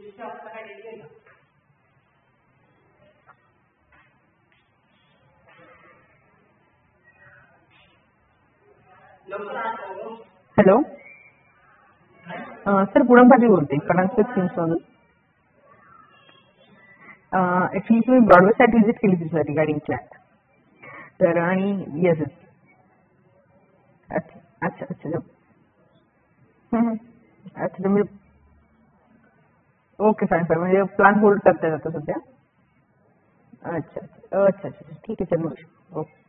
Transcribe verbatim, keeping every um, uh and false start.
Hello sir Poonam Patil बोलते कणास्पेक्ट फिल्म्समधून. ऍक्च्युली तुम्ही ब्रॉडवे साईट व्हिजिट केली होती सर रिगार्डिंग फ्लॅट. तर आणि येस येस अच्छा अच्छा अच्छा अच्छा तुम्ही ओके फाईन सर म्हणजे प्लॅन होल्ड करताय आता सध्या. अच्छा अच्छा अच्छा अच्छा ठीक आहे सर मग ओके.